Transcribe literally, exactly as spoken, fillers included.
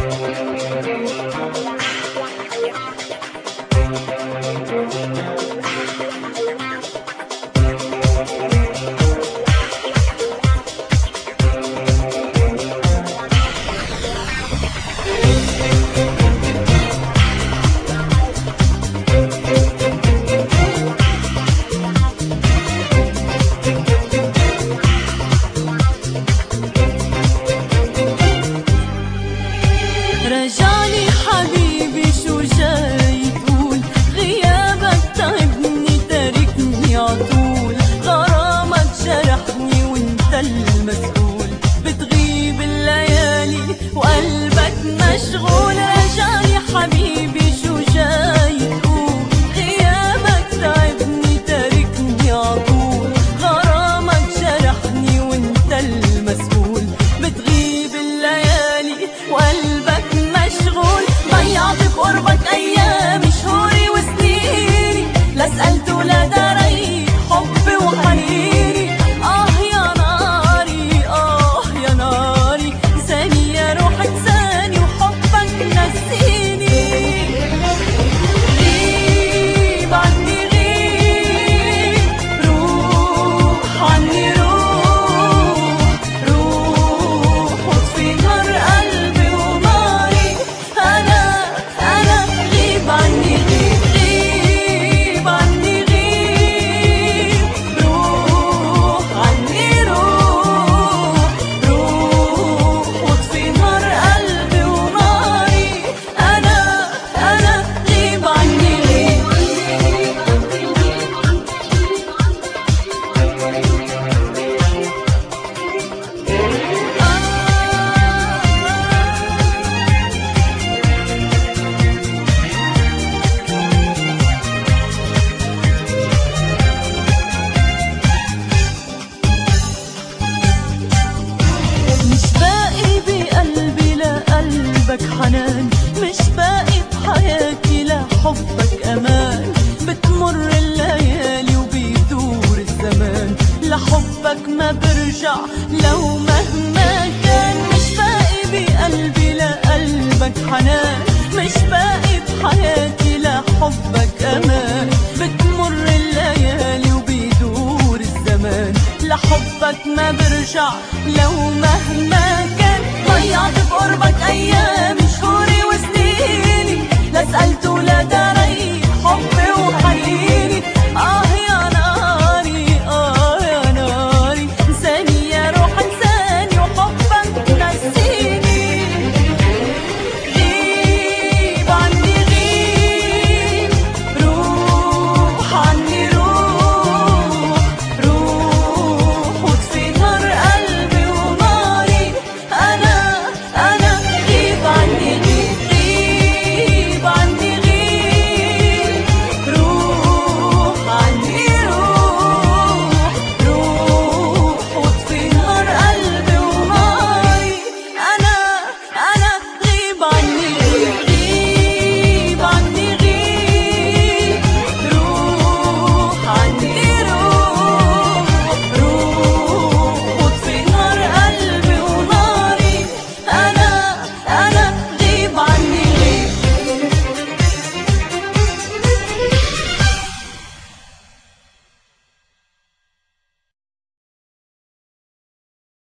رجعني حبيبي شو جاي تقول؟ غيابك تعبني تاركني عطول، غرامك جرحني وانت المسؤول، بتغيب الليالي وقلبك مشغول. رجعني حبيبي شو جاي تقول؟ غيابك تعبني تاركني عطول، غرامك جرحني وانت المسؤول، بتغيب الليالي وقلبك مشغول. ضيعت بقربك ايامي شهوري وسنيني، لا سألت ولا دريت حبي وحنيني. اه يا ناري اه يا ناري، انساني يا روح انساني وحبك نسيني. غيب عني غيب، روح عني روح، روح واطفي نار قلبي وناري. أنا أنا غيب عني غيب، غيب عني غيب، روح عني روح، روح واطفي نار قلبي وناري. أنا أنا غيب عني غيب. مش باقي بقلبي لقلبك حنان، مش باقي بحياتي لحبك أمان، بتمر الليالي وبيدور الزمان، لحبك ما برجع لو مهما كان. مش باقي بقلبي لقلبك حنان، مش باقي بحياتي لحبك أمان، بتمر الليالي وبيدور الزمان، لحبك ما برجع لو مهما كان. ضيعت بقربك